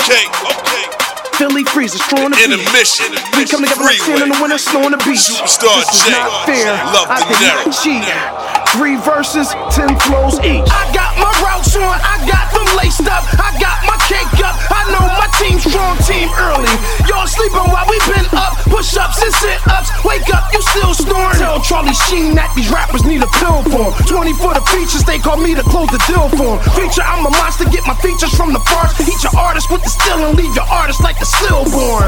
Okay. Philly Freezer, strong the beat. Intermission. We come together like sand in the winter, snow on the beach. Superstar this is J. not fair. Love I the think narrow. you cheating. 3 verses, 10 flows each. I got my routes on, I got them laced up, I got my cake up. I know my team's strong, team early. Y'all sleeping while we been up, push-ups and sit-ups. Wake up, you still snoring. Tell Charlie Sheen that these rappers need a pill for 'em. 20 for the features, they call me to close the deal for 'em. Feature, I'm a monster, get my features from the forest. Eat your artist with the still and leave your artist like a stillborn.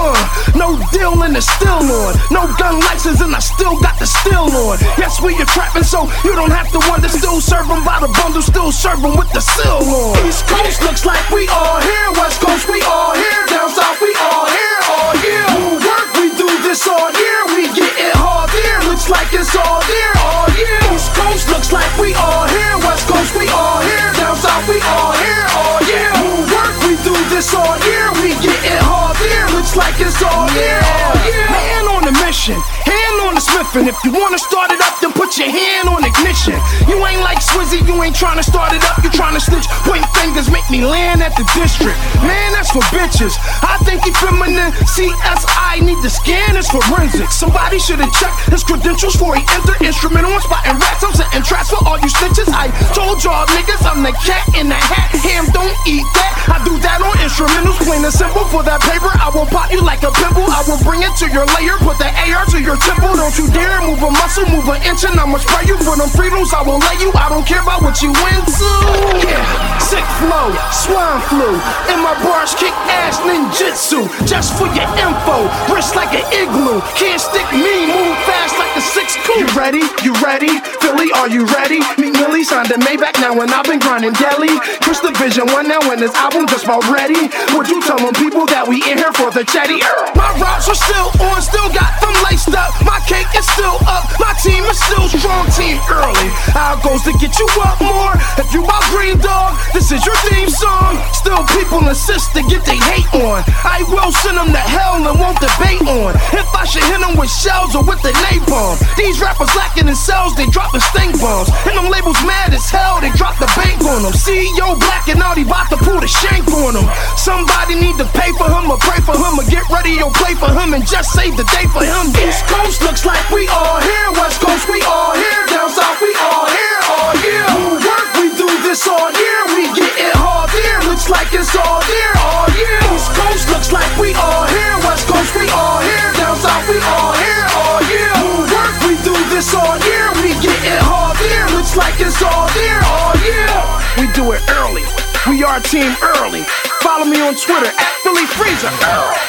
No deal and it's still on. No gun license and I still got the still on. Yes, we are trapping, so you don't have to wonder. Still serving by the bundle, still serving with the seal on. East Coast looks like we all here. West Coast, we all here. Down South, we all here all year. New work, we do this all year. We get it hard there. Looks like it's all there all year. East Coast looks like we all here. West Coast, we all here. Down South, we all here all year. New work, we do this all year. We get it hard there. Looks like it's all there all year. Man on a mission, hand on the smithin'. If you wanna start it up, then put your hand on ignition. You ain't like Swizzy, you ain't tryna start it up. You tryna snitch, point fingers, make me land at the district. Man, that's for bitches. I think he feminine. CSI need to scan his forensics. Somebody should've checked his credentials before he entered. Instrumental on spotting rats. I'm setting traps for all you snitches. I told y'all niggas I'm the cat in the hat. Ham don't eat that. I do that on instrumentals, plain and simple. For that paper, I will pop you like a pimple. I will bring it to your layer, put the AR to your temple. Don't you dare move a muscle, move an inch, and I'ma spray you for them freedoms. I will lay you. I don't care about what you into. Yeah, sick flow, swine flu. In my bars, kick ass ninjutsu. Just for your info, wrist like an igloo. Can't stick me, move fast like a 6 coup. You ready? You ready? Philly, are you ready? Meet Millie, signed to Maybach now and I've been grinding daily. Chris the Vision One now and this album just about ready. Would you tell them people that we in here for the chatty? My routes are still on, still got them laced up. My cake is still up, my team is still strong, team early. How it goes to get you up more. If you about Green Dog, this is your theme song. Still people insist to get they hate on. I will send them to hell and won't debate on if I should hit them with shells or with the napalm. These rappers lacking in cells, they dropping stink bombs. And them labels mad as hell, they drop the bank on them. CEO Black and Audi about to pull the shank on them. Somebody need to pay for him or pray for him or get ready or play for him and just save the day for him. East Coast looks like we all here. West Coast, we all here. Down South, we all here all year. New work, we do this all year. We get it hard there. Looks like it's all there all year. East Coast looks like we all here. West Coast, we all here. Down South, we all here all year. New work, we do this all year. We get it hard there. Looks like it's all there all year. We do it early. We are team early. Follow me on Twitter at Philly Freezer.